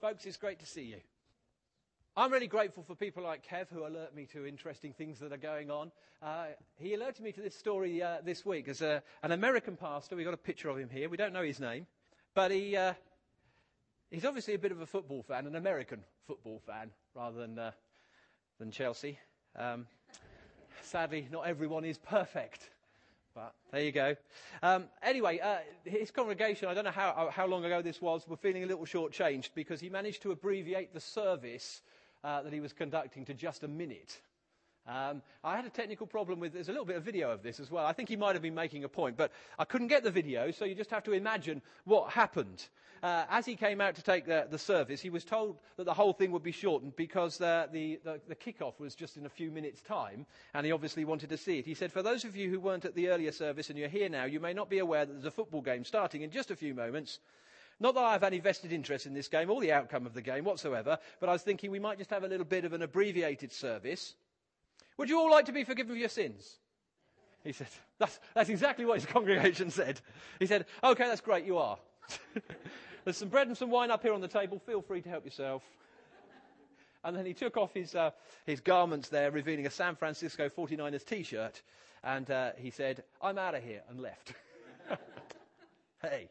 Folks, it's great to see you. I'm really grateful for people like Kev who alert me to interesting things that are going on. He alerted me to this story this week as an American pastor. We've got a picture of him here. We don't know his name, but he's obviously a bit of a football fan, an American football fan, rather than Chelsea. Sadly, not everyone is perfect. But there you go. Anyway, his congregation, I don't know how long ago this was, were feeling a little shortchanged because he managed to abbreviate the service that he was conducting to just a minute. I had a technical problem with, there's a little bit of video of this as well. I think he might have been making a point, but I couldn't get the video, so you just have to imagine what happened. As he came out to take the service, he was told that the whole thing would be shortened because the kickoff was just in a few minutes' time, and he obviously wanted to see it. He said, for those of you who weren't at the earlier service and you're here now, you may not be aware that there's a football game starting in just a few moments. Not that I have any vested interest in this game or the outcome of the game whatsoever, but I was thinking we might just have a little bit of an abbreviated service. Would you all like to be forgiven of your sins? He said, that's exactly what his congregation said. He said, okay, that's great, you are. There's some bread and some wine up here on the table. Feel free to help yourself. And then he took off his garments there, revealing a San Francisco 49ers T-shirt. And he said, I'm out of here, and left. Hey.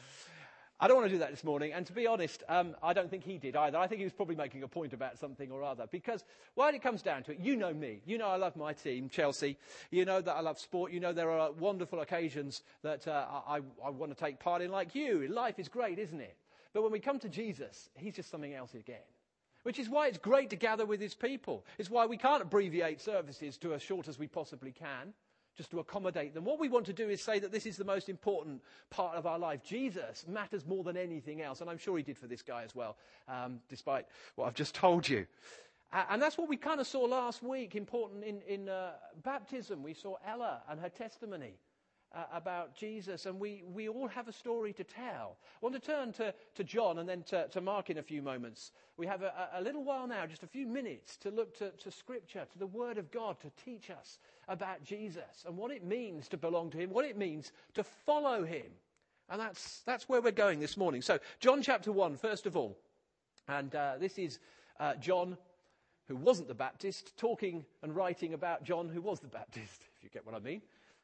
I don't want to do that this morning. And to be honest, I don't think he did either. I think he was probably making a point about something or other. Because when it comes down to it, you know me. You know I love my team, Chelsea. You know that I love sport. You know there are wonderful occasions that I want to take part in like you. Life is great, isn't it? But when we come to Jesus, he's just something else again. Which is why it's great to gather with his people. It's why we can't abbreviate services to as short as we possibly can, just to accommodate them. What we want to do is say that this is the most important part of our life. Jesus matters more than anything else, and I'm sure he did for this guy as well, despite what I've just told you. And that's what we kind of saw last week, important in baptism. We saw Ella and her testimony about Jesus, and we all have a story to tell. I want to turn to John and then to Mark in a few moments. We have a little while now, just a few minutes, to look to Scripture, to the Word of God, to teach us about Jesus and what it means to belong to him, what it means to follow him. And that's where we're going this morning. So, John chapter 1, first of all. And this is John, who wasn't the Baptist, talking and writing about John, who was the Baptist, if you get what I mean.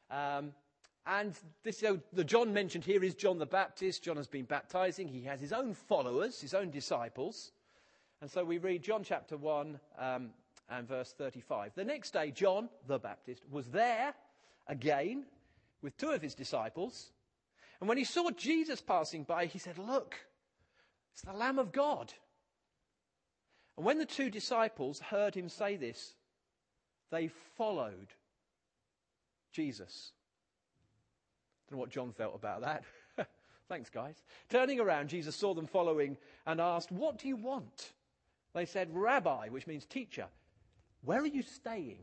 And the John mentioned here is John the Baptist. John has been baptizing. He has his own followers, his own disciples. And so we read John chapter 1 and verse 35. The next day, John the Baptist was there again with two of his disciples. And when he saw Jesus passing by, he said, look, it's the Lamb of God. And when the two disciples heard him say this, they followed Jesus. Don't know what John felt about that. Thanks, guys. Turning around, Jesus saw them following and asked, what do you want? They said, Rabbi, which means teacher, where are you staying?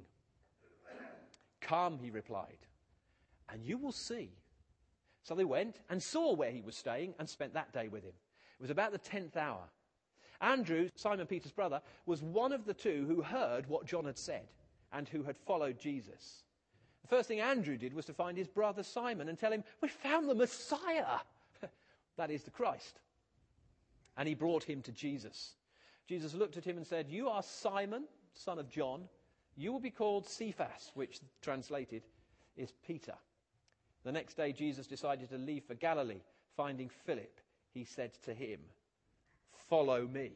Come, he replied, and you will see. So they went and saw where he was staying and spent that day with him. It was about the 10th hour. Andrew, Simon Peter's brother, was one of the two who heard what John had said and who had followed Jesus. The first thing Andrew did was to find his brother Simon and tell him, we found the Messiah. That is the Christ. And he brought him to Jesus. Jesus looked at him and said, you are Simon, son of John. You will be called Cephas, which translated is Peter. The next day Jesus decided to leave for Galilee. Finding Philip, he said to him, follow me.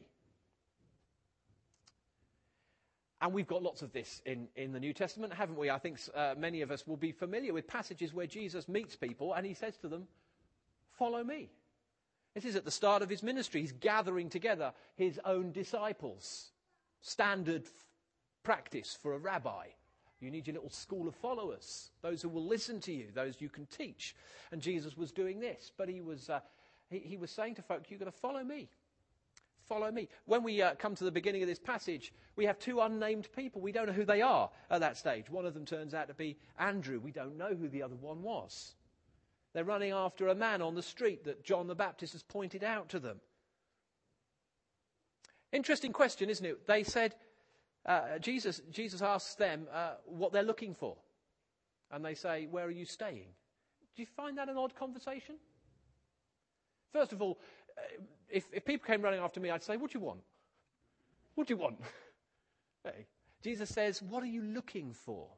And we've got lots of this in the New Testament, haven't we? I think many of us will be familiar with passages where Jesus meets people and he says to them, follow me. This is at the start of his ministry. He's gathering together his own disciples. Standard practice for a rabbi. You need your little school of followers, those who will listen to you, those you can teach. And Jesus was doing this, but he was saying to folk, you've got to follow me. Follow me. When we come to the beginning of this passage, we have two unnamed people. We don't know who they are at that stage. One of them turns out to be Andrew. We don't know who the other one was. They're running after a man on the street that John the Baptist has pointed out to them. Interesting question, isn't it? They said, Jesus asks them what they're looking for. And they say, where are you staying? Do you find that an odd conversation? First of all, if people came running after me, I'd say, what do you want? What do you want? Hey. Jesus says, what are you looking for?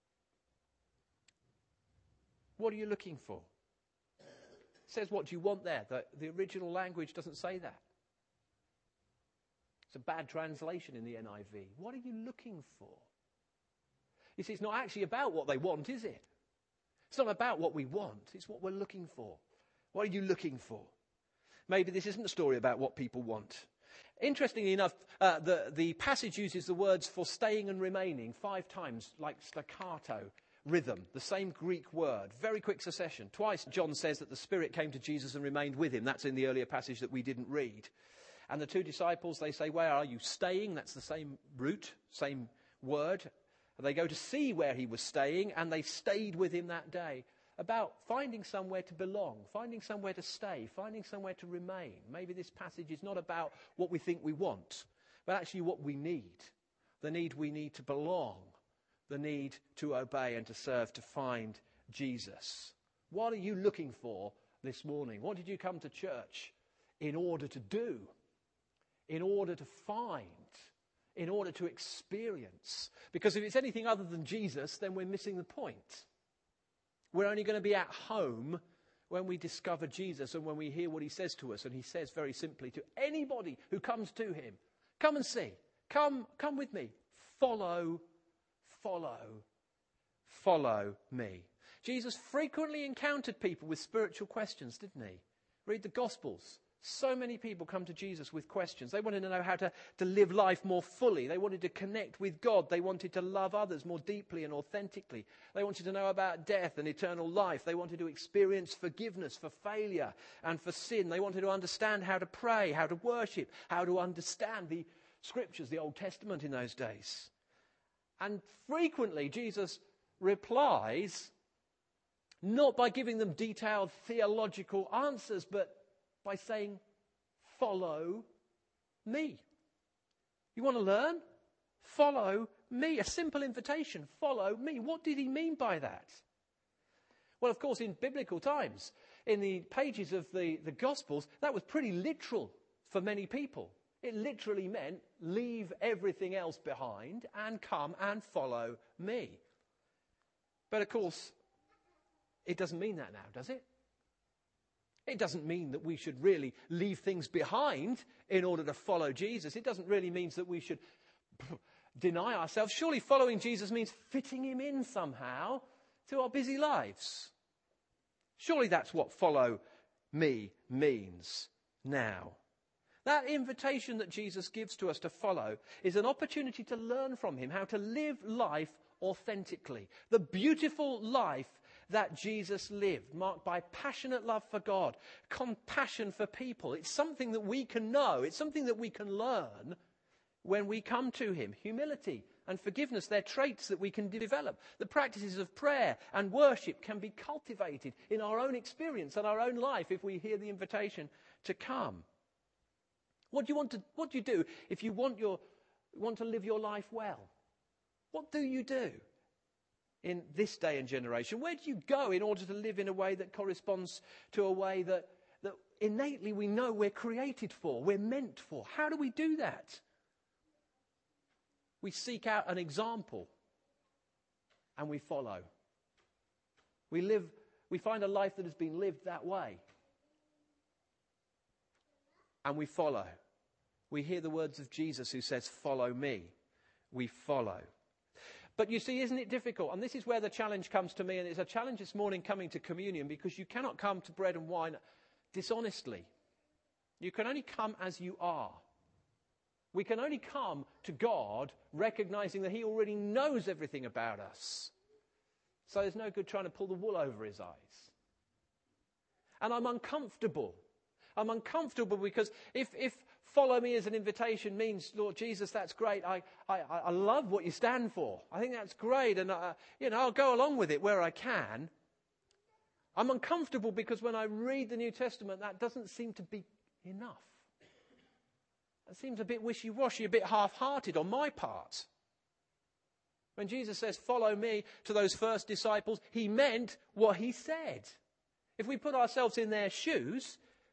What are you looking for? It says, what do you want there? The original language doesn't say that. It's a bad translation in the NIV. What are you looking for? You see, it's not actually about what they want, is it? It's not about what we want. It's what we're looking for. What are you looking for? Maybe this isn't a story about what people want. Interestingly enough, the passage uses the words for staying and remaining 5 times, like staccato rhythm, the same Greek word, very quick succession. Twice John says that the Spirit came to Jesus and remained with him. That's in the earlier passage that we didn't read. And the 2 disciples, they say, where are you staying? That's the same root, same word. And they go to see where he was staying, and they stayed with him that day. About finding somewhere to belong, finding somewhere to stay, finding somewhere to remain. Maybe this passage is not about what we think we want, but actually what we need. The need we need to belong, the need to obey and to serve, to find Jesus. What are you looking for this morning? What did you come to church in order to do? In order to find? In order to experience? Because if it's anything other than Jesus, then we're missing the point. We're only going to be at home when we discover Jesus and when we hear what he says to us. And he says very simply to anybody who comes to him, come and see. Come with me. Follow me. Jesus frequently encountered people with spiritual questions, didn't he? Read the Gospels. So many people come to Jesus with questions. They wanted to know how to live life more fully. They wanted to connect with God. They wanted to love others more deeply and authentically. They wanted to know about death and eternal life. They wanted to experience forgiveness for failure and for sin. They wanted to understand how to pray, how to worship, how to understand the Scriptures, the Old Testament in those days. And frequently Jesus replies not by giving them detailed theological answers, but by saying, follow me. You want to learn? Follow me. A simple invitation. Follow me. What did he mean by that? Well, of course, in biblical times, in the pages of the Gospels, that was pretty literal for many people. It literally meant leave everything else behind and come and follow me. But of course, it doesn't mean that now, does it? It doesn't mean that we should really leave things behind in order to follow Jesus. It doesn't really mean that we should deny ourselves. Surely following Jesus means fitting him in somehow to our busy lives. Surely that's what follow me means now. That invitation that Jesus gives to us to follow is an opportunity to learn from him how to live life authentically. The beautiful life that Jesus lived, marked by passionate love for God, compassion for people. It's something that we can know. It's something that we can learn when we come to him. Humility and forgiveness, they're traits that we can develop. The practices of prayer and worship can be cultivated in our own experience and our own life if we hear the invitation to come. What do you do if you want to live your life well? What do you do in this day and generation? Where do you go in order to live in a way that corresponds to a way that innately we know we're created for, we're meant for? How do we do that? We seek out an example and we follow. We find a life that has been lived that way. And we follow. We hear the words of Jesus who says, follow me. We follow. But you see, isn't it difficult? And this is where the challenge comes to me. And it's a challenge this morning coming to communion, because you cannot come to bread and wine dishonestly. You can only come as you are. We can only come to God recognizing that he already knows everything about us. So there's no good trying to pull the wool over his eyes. And I'm uncomfortable. I'm uncomfortable because if follow me as an invitation means, Lord Jesus, that's great. I love what you stand for. I think that's great. And, I'll go along with it where I can. I'm uncomfortable because when I read the New Testament, that doesn't seem to be enough. It seems a bit wishy-washy, a bit half-hearted on my part. When Jesus says, follow me to those first disciples, he meant what he said. If we put ourselves in their shoes,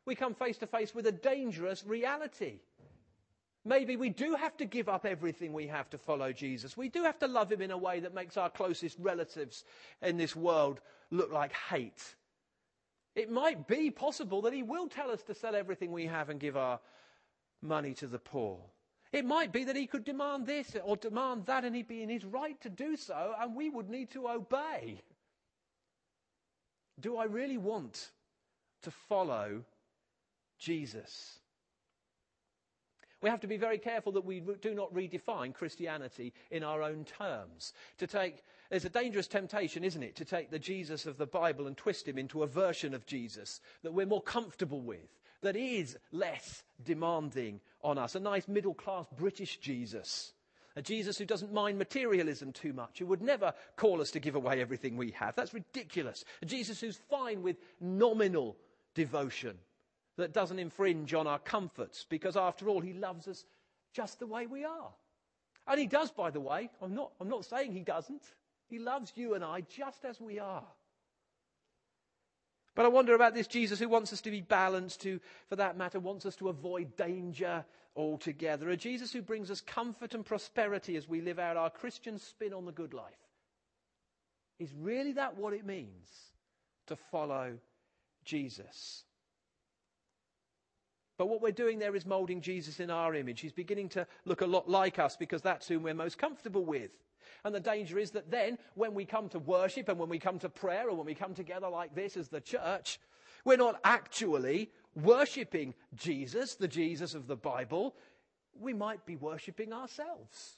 we come face to face with a dangerous reality. Maybe we do have to give up everything we have to follow Jesus. We do have to love him in a way that makes our closest relatives in this world look like hate. It might be possible that he will tell us to sell everything we have and give our money to the poor. It might be that he could demand this or demand that, and he'd be in his right to do so, and we would need to obey. Do I really want to follow Jesus? We have to be very careful that we do not redefine Christianity in our own terms. There's a dangerous temptation, isn't it, to take the Jesus of the Bible and twist him into a version of Jesus that we're more comfortable with, that is less demanding on us. A nice middle-class British Jesus. A Jesus who doesn't mind materialism too much, who would never call us to give away everything we have. That's ridiculous. A Jesus who's fine with nominal devotion, that doesn't infringe on our comforts, because after all, he loves us just the way we are. And he does, by the way. I'm not saying he doesn't. He loves you and I just as we are. But I wonder about this Jesus who wants us to be balanced, who, for that matter, wants us to avoid danger altogether. A Jesus who brings us comfort and prosperity as we live out our Christian spin on the good life. Is really that what it means to follow Jesus? But what we're doing there is moulding Jesus in our image. He's beginning to look a lot like us because that's whom we're most comfortable with. And the danger is that then, when we come to worship and when we come to prayer or when we come together like this as the church, we're not actually worshipping Jesus, the Jesus of the Bible. We might be worshipping ourselves.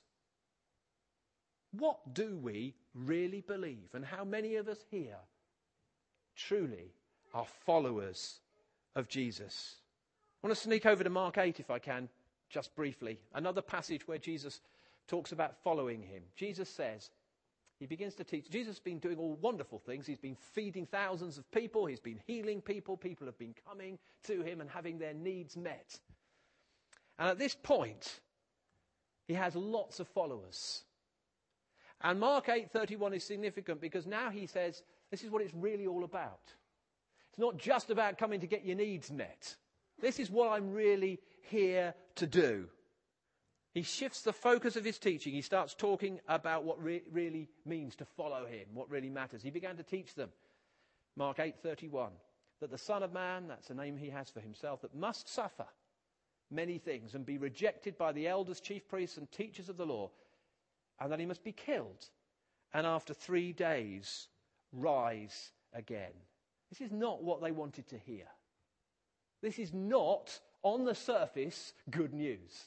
What do we really believe? And how many of us here truly are followers of Jesus? I want to sneak over to Mark 8 if I can, just briefly. Another passage where Jesus talks about following him. Jesus says, he begins to teach. Jesus has been doing all wonderful things. He's been feeding thousands of people. He's been healing people. People have been coming to him and having their needs met. And at this point, he has lots of followers. And Mark 8:31 is significant because now he says, this is what it's really all about. It's not just about coming to get your needs met. This is what I'm really here to do. He shifts the focus of his teaching. He starts talking about what really means to follow him, what really matters. He began to teach them, Mark 8:31, that the Son of Man, that's the name he has for himself, that must suffer many things and be rejected by the elders, chief priests and teachers of the law, and that he must be killed and after 3 days rise again. This is not what they wanted to hear. This is not, on the surface, good news.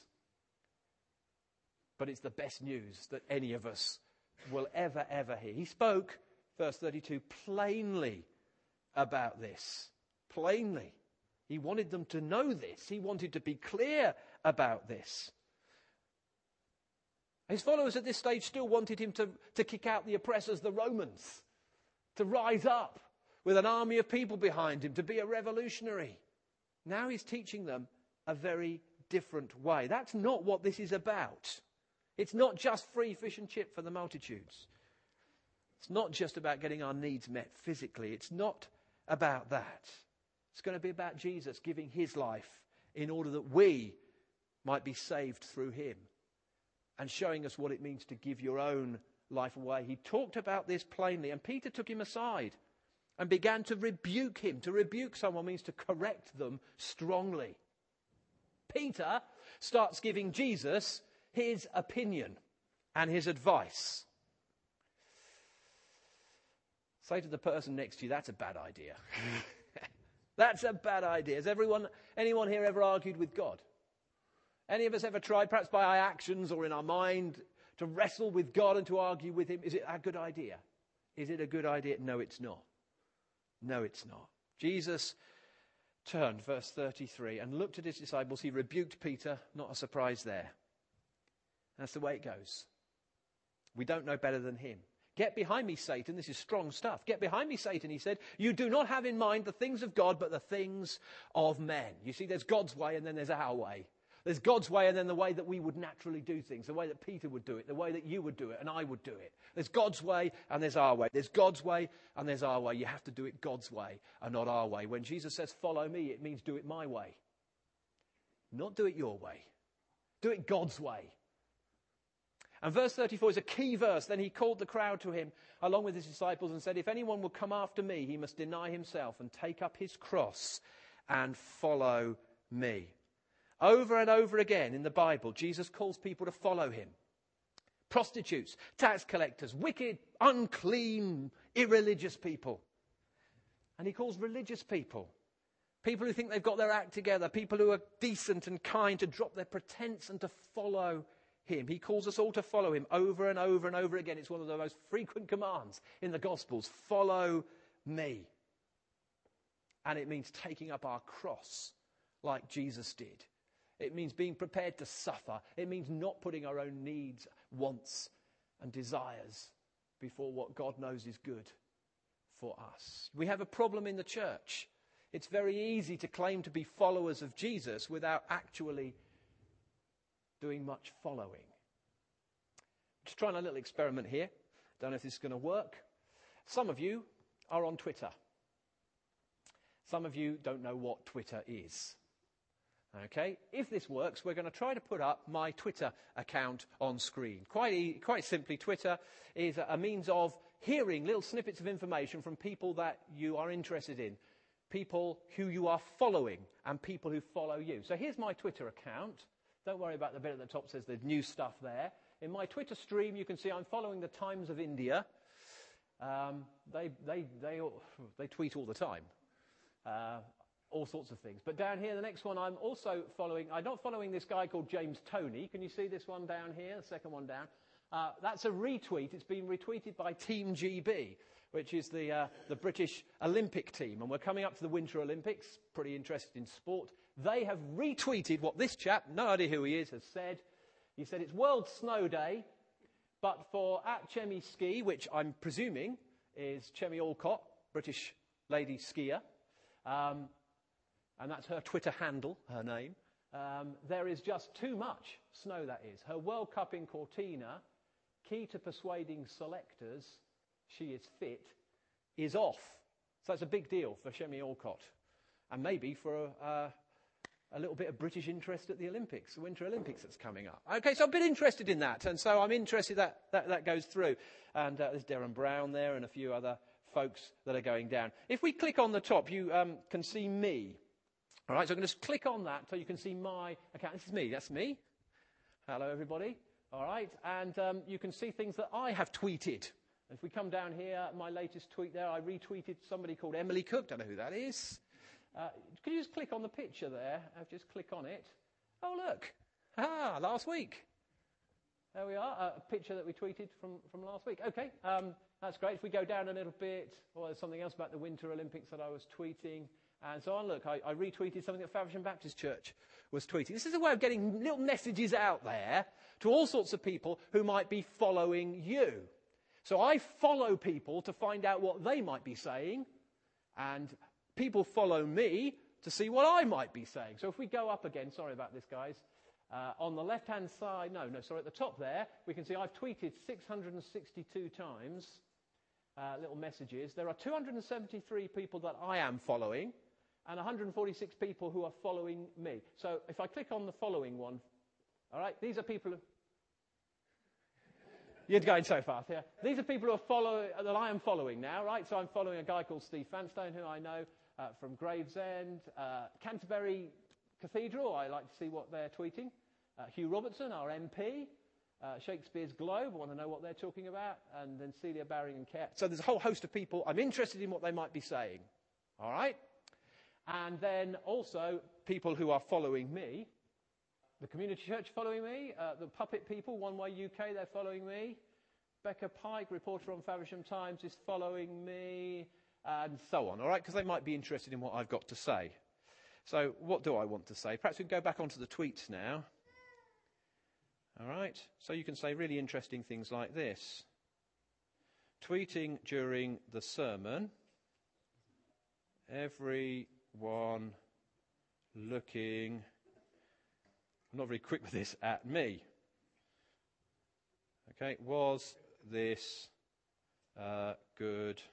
But it's the best news that any of us will ever hear. He spoke, verse 32, plainly about this. Plainly. He wanted them to know this. He wanted to be clear about this. His followers at this stage still wanted him to kick out the oppressors, the Romans, to rise up with an army of people behind him, to be a revolutionary. Now he's teaching them a very different way. That's not what this is about. It's not just free fish and chip for the multitudes. It's not just about getting our needs met physically. It's not about that. It's going to be about Jesus giving his life in order that we might be saved through him and showing us what it means to give your own life away. He talked about this plainly, and Peter took him aside and began to rebuke him. To rebuke someone means to correct them strongly. Peter starts giving Jesus his opinion and his advice. Say to the person next to you, that's a bad idea. That's a bad idea. Has anyone here ever argued with God? Any of us ever tried, perhaps by our actions or in our mind, to wrestle with God and to argue with him? Is it a good idea? Is it a good idea? No, it's not. No, it's not. Jesus turned, verse 33, and looked at his disciples. He rebuked Peter. Not a surprise there. That's the way it goes. We don't know better than him. Get behind me, Satan. This is strong stuff. Get behind me, Satan, he said. You do not have in mind the things of God, but the things of men. You see, there's God's way and then there's our way. There's God's way and then the way that we would naturally do things, the way that Peter would do it, the way that you would do it and I would do it. There's God's way and there's our way. There's God's way and there's our way. You have to do it God's way and not our way. When Jesus says, follow me, it means do it my way. Not do it your way. Do it God's way. And verse 34 is a key verse. Then he called the crowd to him along with his disciples and said, if anyone will come after me, he must deny himself and take up his cross and follow me. Over and over again in the Bible, Jesus calls people to follow him. Prostitutes, tax collectors, wicked, unclean, irreligious people. And he calls religious people, people who think they've got their act together, people who are decent and kind, to drop their pretense and to follow him. He calls us all to follow him over and over and over again. It's one of the most frequent commands in the Gospels. Follow me. And it means taking up our cross like Jesus did. It means being prepared to suffer. It means not putting our own needs, wants, and desires before what God knows is good for us. We have a problem in the church. It's very easy to claim to be followers of Jesus without actually doing much following. Just trying a little experiment here. Don't know if this is going to work. Some of you are on Twitter. Some of you don't know what Twitter is. Okay, if this works, we're going to try to put up my Twitter account on screen. Quite simply, Twitter is a means of hearing little snippets of information from people that you are interested in, people who you are following, and people who follow you. So here's my Twitter account. Don't worry about the bit at the top that says there's new stuff there. In my Twitter stream, you can see I'm following the Times of India. They tweet all the time. All sorts of things. But down here, the next one I'm also following, I'm not following this guy called James Toney. Can you see this one down here, the second one down? That's a retweet. It's been retweeted by Team GB, which is the British Olympic team. And we're coming up to the Winter Olympics, pretty interested in sport. They have retweeted what this chap, no idea who he is, has said. He said it's World Snow Day, but for @Chemi Ski, which I'm presuming is Chemi Alcott, British lady skier, and that's her Twitter handle, her name. There is just too much snow, that is. Her World Cup in Cortina, key to persuading selectors she is fit, is off. So it's a big deal for Chemi Alcott. And maybe for a little bit of British interest at the Olympics, the Winter Olympics that's coming up. Okay, so I'm a bit interested in that. And so I'm interested that goes through. And there's Darren Brown there and a few other folks that are going down. If we click on the top, you can see me. All right, so I'm going to just click on that so you can see my account. This is me. That's me. Hello, everybody. All right, and you can see things that I have tweeted. If we come down here, my latest tweet there, I retweeted somebody called Emily Cook. Don't know who that is. Could you just click on the picture there? Just click on it. Oh, look. Last week. There we are, a picture that we tweeted from last week. Okay, that's great. If we go down a little bit, there's something else about the Winter Olympics that I was tweeting, and so on. Look, I retweeted something that Faversham Baptist Church was tweeting. This is a way of getting little messages out there to all sorts of people who might be following you. So I follow people to find out what they might be saying, and people follow me to see what I might be saying. So if we go up again, sorry about this, guys, on the left-hand side, at the top there, we can see I've tweeted 662 times, little messages. There are 273 people that I am following, and 146 people who are following me. So if I click on the following one, all right, these are people who... You're going so fast, yeah. These are people that I am following now, right? So I'm following a guy called Steve Fanstone, who I know from Gravesend, Canterbury Cathedral. I like to see what they're tweeting. Hugh Robertson, our MP, Shakespeare's Globe. I want to know what they're talking about. And then Celia Barring and Care. So there's a whole host of people. I'm interested in what they might be saying. All right? And then also people who are following me. The Community Church following me. The Puppet People, One Way UK, they're following me. Becca Pike, reporter on Faversham Times, is following me. And so on, all right? Because they might be interested in what I've got to say. So what do I want to say? Perhaps we can go back onto the tweets now. All right? So you can say really interesting things like this. Tweeting during the sermon. Everyone looking I'm not very quick with this, at me. Okay, was this a good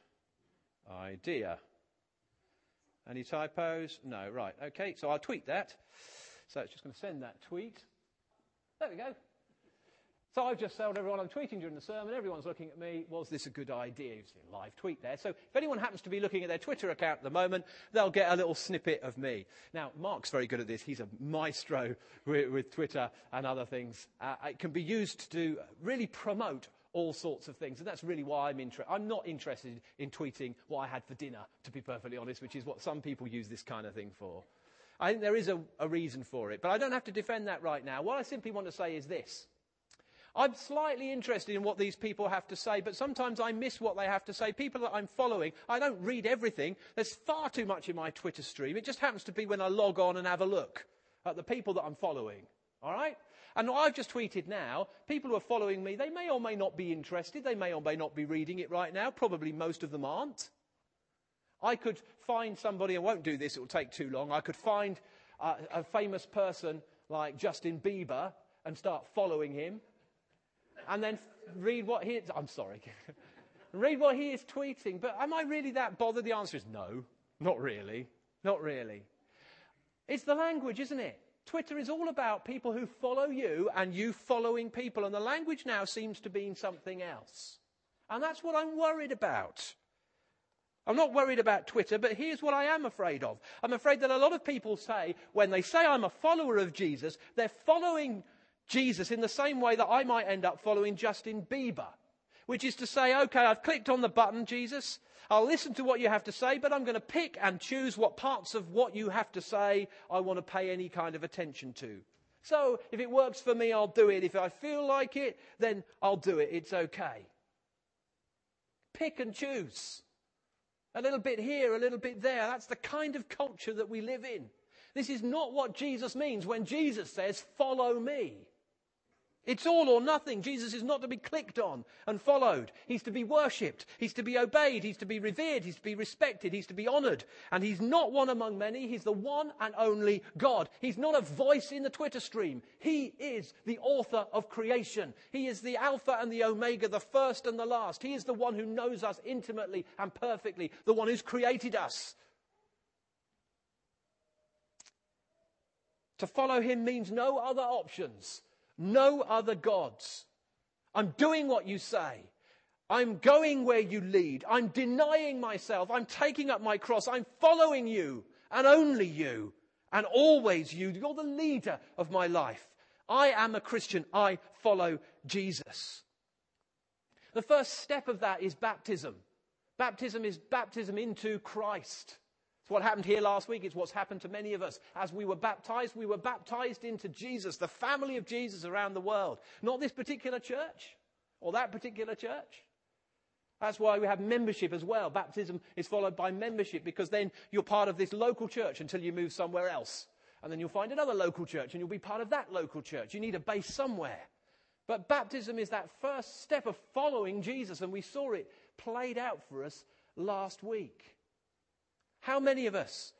idea? Any typos? No, right. Okay, so I'll tweet that. So it's just going to send that tweet. There we go. So I've just told everyone I'm tweeting during the sermon. Everyone's looking at me. Was this a good idea? You see a live tweet there. So if anyone happens to be looking at their Twitter account at the moment, they'll get a little snippet of me. Now, Mark's very good at this. He's a maestro with Twitter and other things. It can be used to really promote all sorts of things. And that's really why I'm not interested in tweeting what I had for dinner, to be perfectly honest, which is what some people use this kind of thing for. I think there is a reason for it. But I don't have to defend that right now. What I simply want to say is this. I'm slightly interested in what these people have to say, but sometimes I miss what they have to say. People that I'm following, I don't read everything. There's far too much in my Twitter stream. It just happens to be when I log on and have a look at the people that I'm following. All right? And what I've just tweeted now, people who are following me, they may or may not be interested. They may or may not be reading it right now. Probably most of them aren't. I could find somebody, I won't do this, it will take too long. I could find a famous person like Justin Bieber and start following him. And then read what he is... I'm sorry. Read what he is tweeting. But am I really that bothered? The answer is no. Not really. Not really. It's the language, isn't it? Twitter is all about people who follow you and you following people. And the language now seems to be something else. And that's what I'm worried about. I'm not worried about Twitter, but here's what I am afraid of. I'm afraid that a lot of people say, when they say I'm a follower of Jesus, they're following Jesus in the same way that I might end up following Justin Bieber, which is to say, okay, I've clicked on the button, Jesus, I'll listen to what you have to say, but I'm going to pick and choose what parts of what you have to say I want to pay any kind of attention to. So if it works for me, I'll do it. If I feel like it, then I'll do it. It's okay. Pick and choose. A little bit here, a little bit there. That's the kind of culture that we live in. This is not what Jesus means when Jesus says, follow me. It's all or nothing. Jesus is not to be clicked on and followed. He's to be worshipped. He's to be obeyed. He's to be revered. He's to be respected. He's to be honoured. And he's not one among many. He's the one and only God. He's not a voice in the Twitter stream. He is the author of creation. He is the Alpha and the Omega, the first and the last. He is the one who knows us intimately and perfectly, the one who's created us. To follow him means no other options. No other gods. I'm doing what you say. I'm going where you lead. I'm denying myself. I'm taking up my cross. I'm following you and only you and always you. You're the leader of my life. I am a Christian. I follow Jesus. The first step of that is baptism. Baptism is baptism into Christ. It's what happened here last week. It's what's happened to many of us. As we were baptized into Jesus, the family of Jesus around the world. Not this particular church or that particular church. That's why we have membership as well. Baptism is followed by membership because then you're part of this local church until you move somewhere else. And then you'll find another local church and you'll be part of that local church. You need a base somewhere. But baptism is that first step of following Jesus, and we saw it played out for us last week. How many of us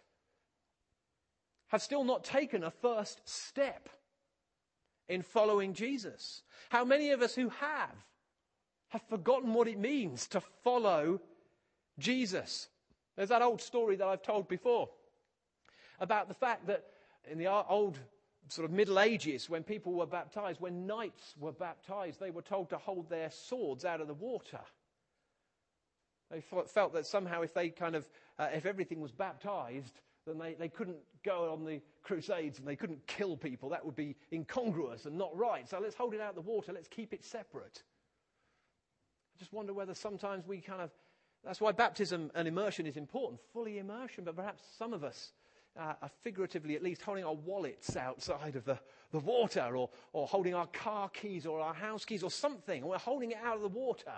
have still not taken a first step in following Jesus? How many of us who have forgotten what it means to follow Jesus? There's that old story that I've told before about the fact that in the old sort of Middle Ages, when people were baptized, when knights were baptized, they were told to hold their swords out of the water. They felt that somehow if they if everything was baptized, then they couldn't go on the crusades and they couldn't kill people. That would be incongruous and not right. So let's hold it out of the water. Let's keep it separate. I just wonder whether sometimes that's why baptism and immersion is important, fully immersion. But perhaps some of us are figuratively at least holding our wallets outside of the water or holding our car keys or our house keys or something. Or we're holding it out of the water.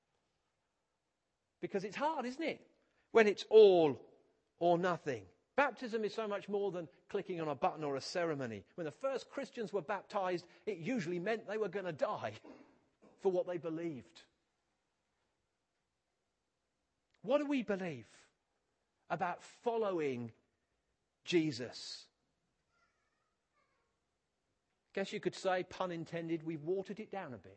Because it's hard, isn't it? When it's all or nothing. Baptism is so much more than clicking on a button or a ceremony. When the first Christians were baptized, it usually meant they were going to die for what they believed. What do we believe about following Jesus? Guess you could say, pun intended, we've watered it down a bit.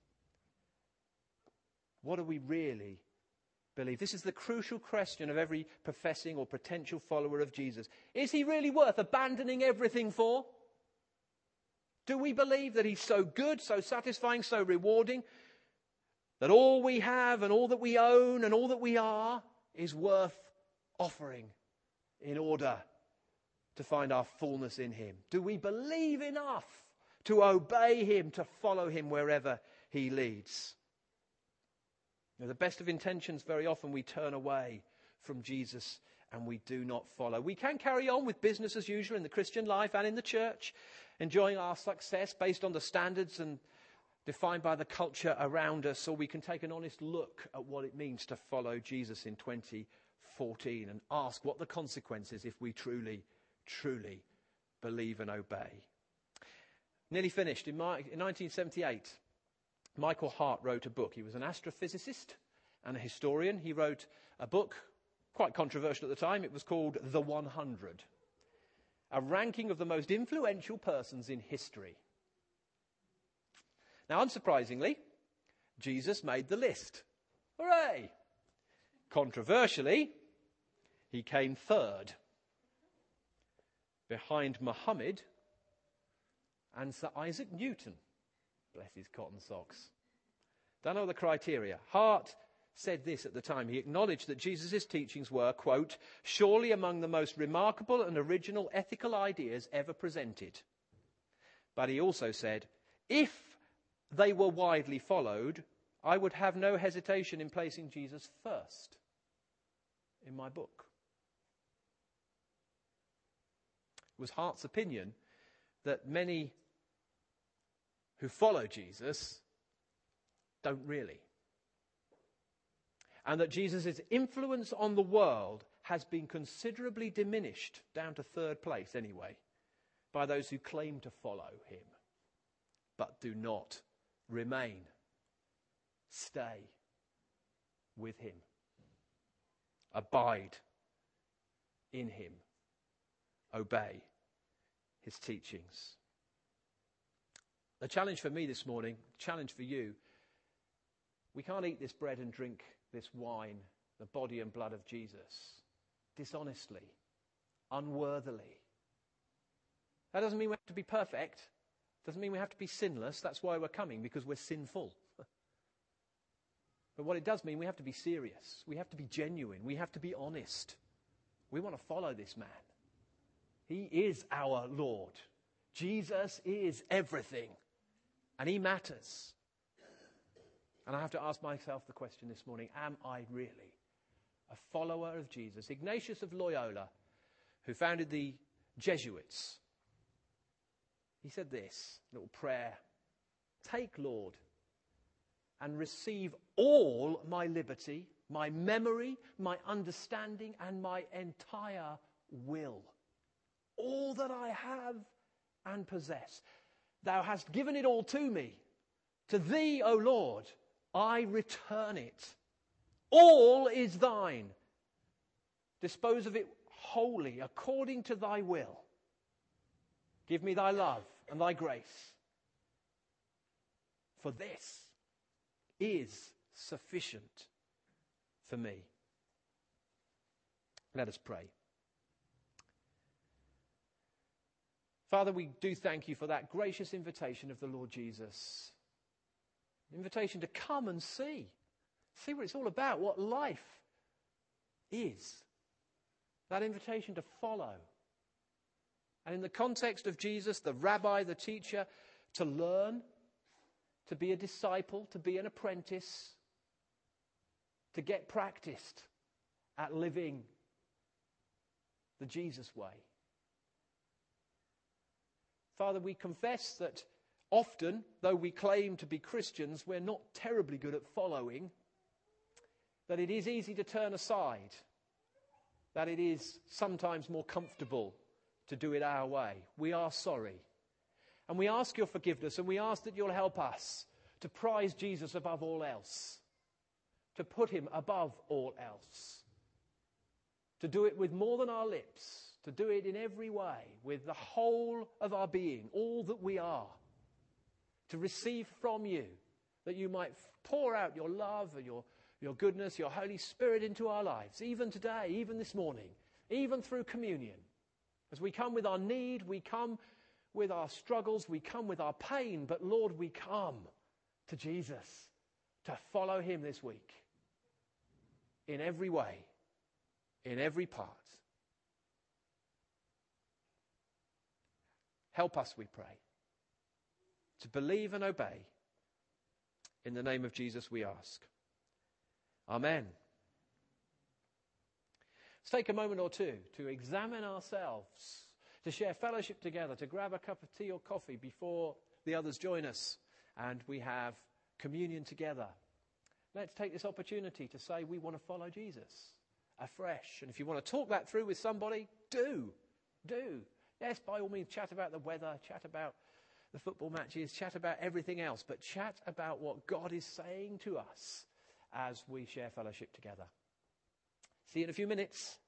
What do we really believe? This is the crucial question of every professing or potential follower of Jesus. Is he really worth abandoning everything for? Do we believe that he's so good, so satisfying, so rewarding, that all we have and all that we own and all that we are is worth offering in order to find our fullness in him? Do we believe enough to obey him, to follow him wherever he leads? Now, the best of intentions, very often we turn away from Jesus and we do not follow. We can carry on with business as usual in the Christian life and in the church, enjoying our success based on the standards and defined by the culture around us, or we can take an honest look at what it means to follow Jesus in 2014 and ask what the consequences if we truly believe and obey. Nearly finished. In 1978, Michael Hart wrote a book. He was an astrophysicist and a historian. He wrote a book, quite controversial at the time. It was called The 100, a ranking of the most influential persons in history. Now, unsurprisingly, Jesus made the list. Hooray! Controversially, he came third, behind Muhammad and Sir Isaac Newton. Bless his cotton socks. Don't know the criteria. Hart said this at the time. He acknowledged that Jesus' teachings were, quote, surely among the most remarkable and original ethical ideas ever presented. But he also said, if they were widely followed, I would have no hesitation in placing Jesus first in my book. It was Hart's opinion that many who follow Jesus don't really. And that Jesus' influence on the world has been considerably diminished, down to third place anyway, by those who claim to follow him, but do not remain, stay with him, abide in him, obey his teachings. The challenge for me this morning, challenge for you, we can't eat this bread and drink this wine, the body and blood of Jesus, dishonestly, unworthily. That doesn't mean we have to be perfect. Doesn't mean we have to be sinless. That's why we're coming, because we're sinful. But what it does mean, we have to be serious. We have to be genuine. We have to be honest. We want to follow this man. He is our Lord. Jesus is everything. And he matters. And I have to ask myself the question this morning, am I really a follower of Jesus? Ignatius of Loyola, who founded the Jesuits, he said this little prayer: take, Lord, and receive all my liberty, my memory, my understanding, and my entire will. All that I have and possess. Thou hast given it all to me. To thee, O Lord, I return it. All is thine. Dispose of it wholly, according to thy will. Give me thy love and thy grace. For this is sufficient for me. Let us pray. Father, we do thank you for that gracious invitation of the Lord Jesus. Invitation to come and see what it's all about, what life is. That invitation to follow. And in the context of Jesus, the rabbi, the teacher, to learn, to be a disciple, to be an apprentice, to get practiced at living the Jesus way. Father, we confess that often, though we claim to be Christians, we're not terribly good at following, that it is easy to turn aside, that it is sometimes more comfortable to do it our way. We are sorry. And we ask your forgiveness, and we ask that you'll help us to prize Jesus above all else, to put him above all else, to do it with more than our lips, to do it in every way, with the whole of our being, all that we are, to receive from you, that you might pour out your love and your goodness, your Holy Spirit into our lives, even today, even this morning, even through communion. As we come with our need, we come with our struggles, we come with our pain, but Lord, we come to Jesus to follow him this week in every way, in every part. Help us, we pray, to believe and obey. In the name of Jesus we ask. Amen. Let's take a moment or two to examine ourselves, to share fellowship together, to grab a cup of tea or coffee before the others join us and we have communion together. Let's take this opportunity to say we want to follow Jesus afresh. And if you want to talk that through with somebody, do. Yes, by all means, chat about the weather, chat about the football matches, chat about everything else, but chat about what God is saying to us as we share fellowship together. See you in a few minutes.